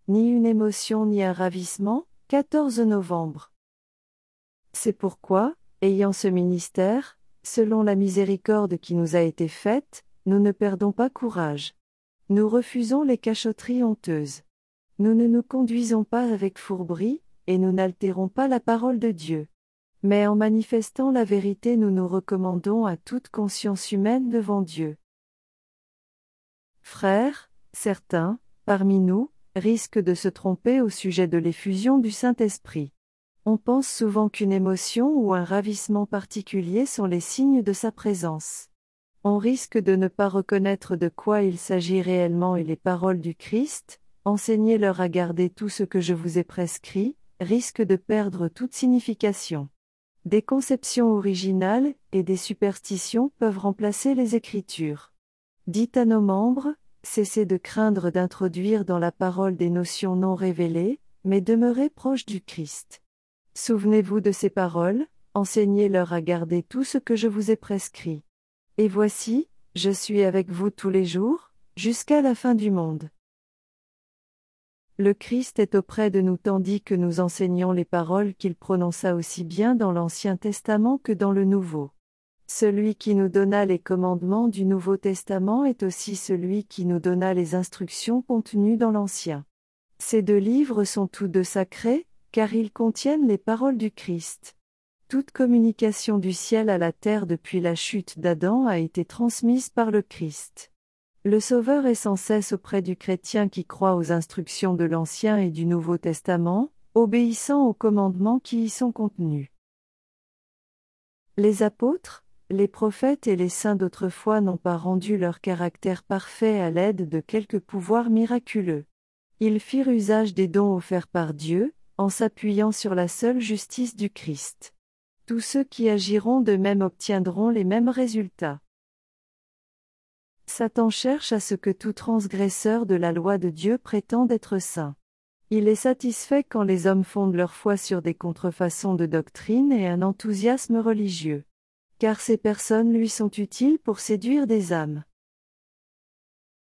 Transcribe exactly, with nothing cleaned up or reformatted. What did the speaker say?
ni une émotion ni un ravissement. quatorze novembre. C'est pourquoi, ayant ce ministère, selon la miséricorde qui nous a été faite, nous ne perdons pas courage. Nous refusons les cachotteries honteuses. Nous ne nous conduisons pas avec fourberie, et nous n'altérons pas la parole de Dieu. Mais en manifestant la vérité, nous nous recommandons à toute conscience humaine devant Dieu. Frères, certains, parmi nous, risquent de se tromper au sujet de l'effusion du Saint-Esprit. On pense souvent qu'une émotion ou un ravissement particulier sont les signes de sa présence. On risque de ne pas reconnaître de quoi il s'agit réellement et les paroles du Christ, enseignez-leur à garder tout ce que je vous ai prescrit, risque de perdre toute signification. Des conceptions originales et des superstitions peuvent remplacer les Écritures. Dites à nos membres, cessez de craindre d'introduire dans la parole des notions non révélées, mais demeurez proches du Christ. Souvenez-vous de ces paroles, enseignez-leur à garder tout ce que je vous ai prescrit. Et voici, je suis avec vous tous les jours, jusqu'à la fin du monde. Le Christ est auprès de nous tandis que nous enseignons les paroles qu'il prononça aussi bien dans l'Ancien Testament que dans le Nouveau. Celui qui nous donna les commandements du Nouveau Testament est aussi celui qui nous donna les instructions contenues dans l'Ancien. Ces deux livres sont tous deux sacrés, car ils contiennent les paroles du Christ. Toute communication du ciel à la terre depuis la chute d'Adam a été transmise par le Christ. Le Sauveur est sans cesse auprès du chrétien qui croit aux instructions de l'Ancien et du Nouveau Testament, obéissant aux commandements qui y sont contenus. Les apôtres, les prophètes et les saints d'autrefois n'ont pas rendu leur caractère parfait à l'aide de quelques pouvoirs miraculeux. Ils firent usage des dons offerts par Dieu, en s'appuyant sur la seule justice du Christ. Tous ceux qui agiront de même obtiendront les mêmes résultats. Satan cherche à ce que tout transgresseur de la loi de Dieu prétende être saint. Il est satisfait quand les hommes fondent leur foi sur des contrefaçons de doctrine et un enthousiasme religieux. Car ces personnes lui sont utiles pour séduire des âmes.